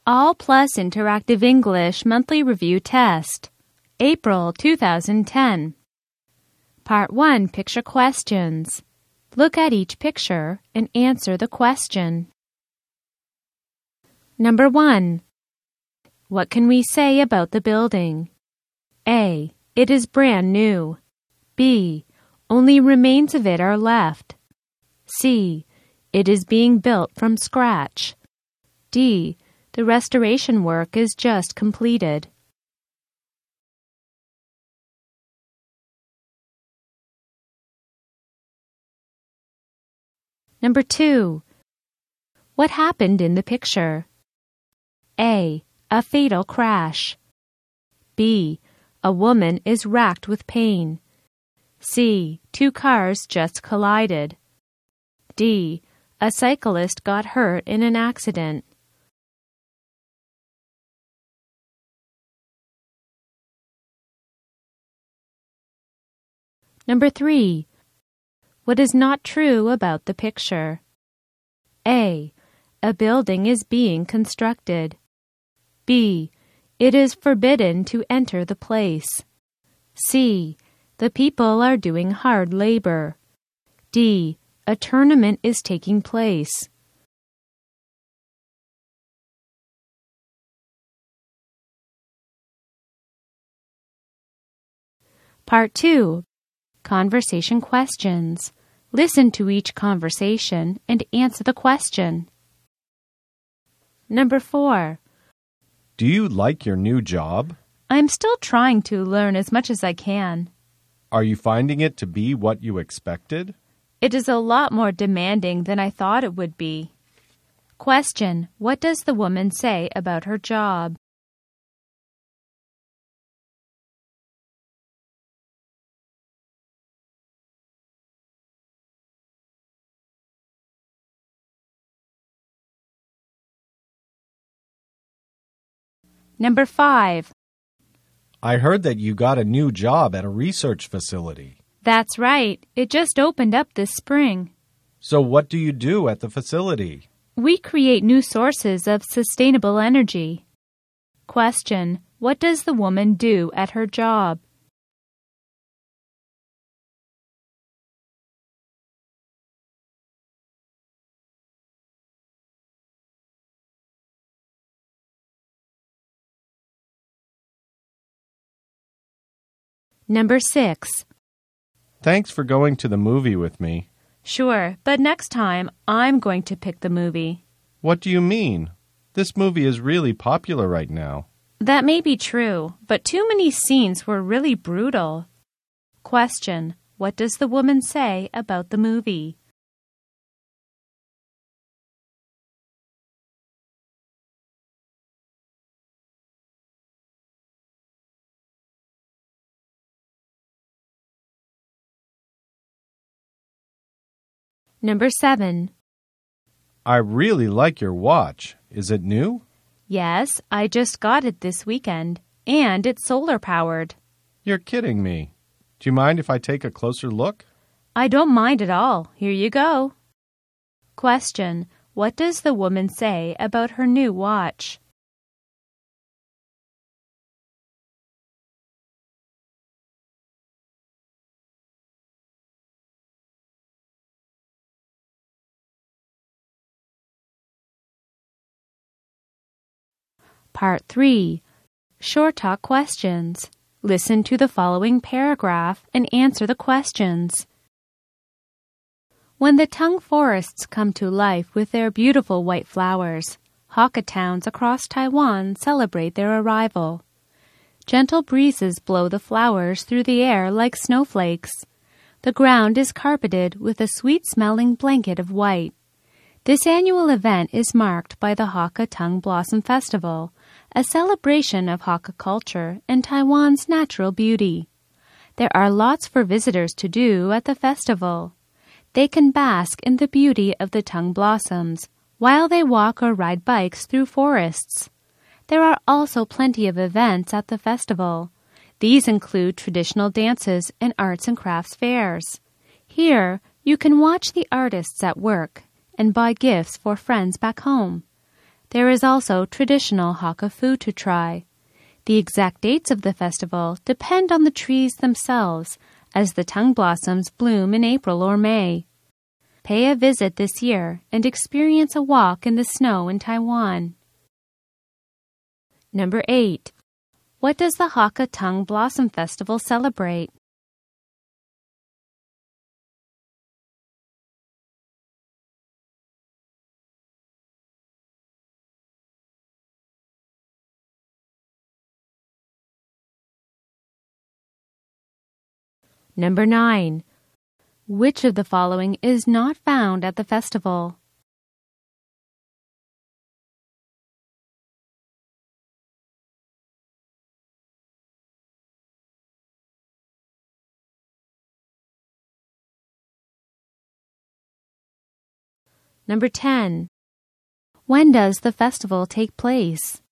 All Plus Interactive English Monthly Review Test, April 2010. Part 1, Picture Questions. Look at each picture and answer the question. Number 1. What can we say about the building? A. It is brand new. B. Only remains of it are left. C. It is being built from scratch. D. The restoration work is just completed. Number 2. What happened in the picture? A. A fatal crash. B. A woman is racked with pain. C. 2 cars just collided. D. A cyclist got hurt in an accident. Number 3. What is not true about the picture? A. A building is being constructed. B. It is forbidden to enter the place. C. The people are doing hard labor. D. A tournament is taking place. Part 2. Conversation questions. Listen to each conversation and answer the question. Number 4. Do you like your new job? I'm still trying to learn as much as I can. Are you finding it to be what you expected? It is a lot more demanding than I thought it would be. Question. What does the woman say about her job? Number 5. I heard that you got a new job at a research facility. That's right. It just opened up this spring. So what do you do at the facility? We create new sources of sustainable energy. Question. What does the woman do at her job? Number 6. Thanks for going to the movie with me. Sure, but next time I'm going to pick the movie. What do you mean? This movie is really popular right now. That may be true, but too many scenes were really brutal. Question. What does the woman say about the movie? Number 7. I really like your watch. Is it new? Yes, I just got it this weekend, and it's solar-powered. You're kidding me. Do you mind if I take a closer look? I don't mind at all. Here you go. Question. What does the woman say about her new watch? Part 3. Short Talk Questions. Listen to the following paragraph and answer the questions. When the tung forests come to life with their beautiful white flowers, Hakka towns across Taiwan celebrate their arrival. Gentle breezes blow the flowers through the air like snowflakes. The ground is carpeted with a sweet-smelling blanket of white. This annual event is marked by the Hakka Tung Blossom Festival, a celebration of Hakka culture and Taiwan's natural beauty. There are lots for visitors to do at the festival. They can bask in the beauty of the tung blossoms while they walk or ride bikes through forests. There are also plenty of events at the festival. These include traditional dances and arts and crafts fairs. Here, you can watch the artists at work and buy gifts for friends back home. There is also traditional Hakka food to try. The exact dates of the festival depend on the trees themselves, as the tongue blossoms bloom in April or May. Pay a visit this year and experience a walk in the snow in Taiwan. Number 8. What does the Hakka Tongue Blossom Festival celebrate? Number 9. Which of the following is not found at the festival? Number 10. When does the festival take place?